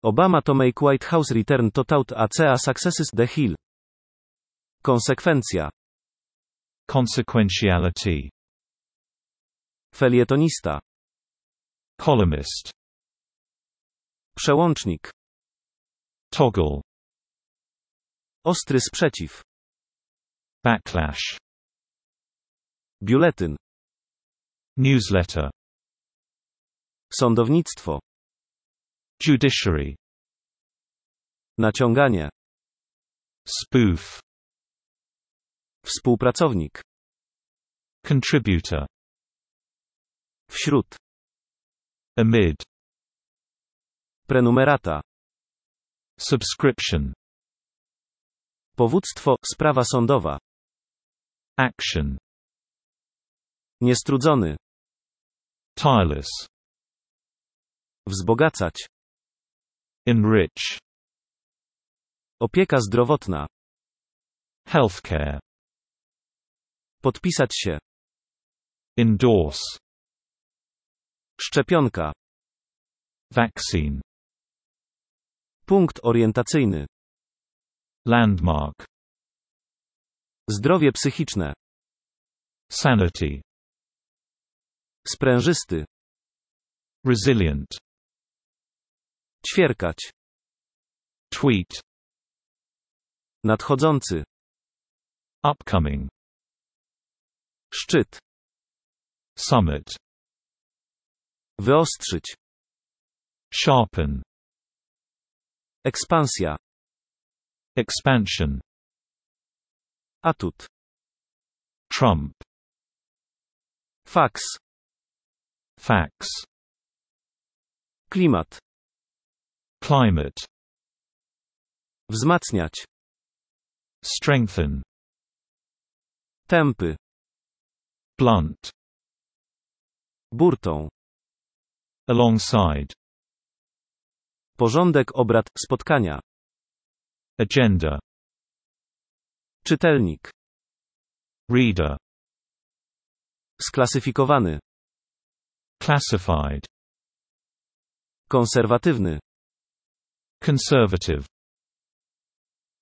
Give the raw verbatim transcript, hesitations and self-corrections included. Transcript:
Obama to make White House return to tout A C A successes the Hill. Konsekwencja. Consequentiality. Felietonista. Columnist. Przełącznik. Toggle. Ostry sprzeciw. Backlash. Biuletyn. Newsletter. Sądownictwo. Judiciary. Naciąganie. Spoof. Współpracownik. Contributor. Wśród. Amid. Prenumerata. Subscription. Powództwo, sprawa sądowa. Action. Niestrudzony. Tireless. Wzbogacać. Enrich. Opieka zdrowotna. Healthcare. Podpisać się. Endorse. Szczepionka. Vaccine. Punkt orientacyjny. Landmark. Zdrowie psychiczne. Sanity. Sprężysty. Resilient. Ćwierkać. Tweet. Nadchodzący. Upcoming. Szczyt. Summit. Wyostrzyć. Sharpen. Ekspansja. Expansion. Atut. Trump. Faks. Fax. Klimat. Climate. Wzmacniać. Strengthen. Tępy. Blunt. Burtą. Alongside. Porządek obrad, spotkania. Agenda. Czytelnik. Reader. Sklasyfikowany. Classified. Konserwatywny. Conservative.